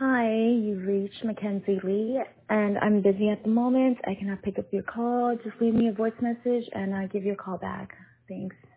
Hi, you reached Mackenzie Lee, and I'm busy at the moment. I cannot pick up your call. Just leave me a voice message, and I'll give you a call back. Thanks.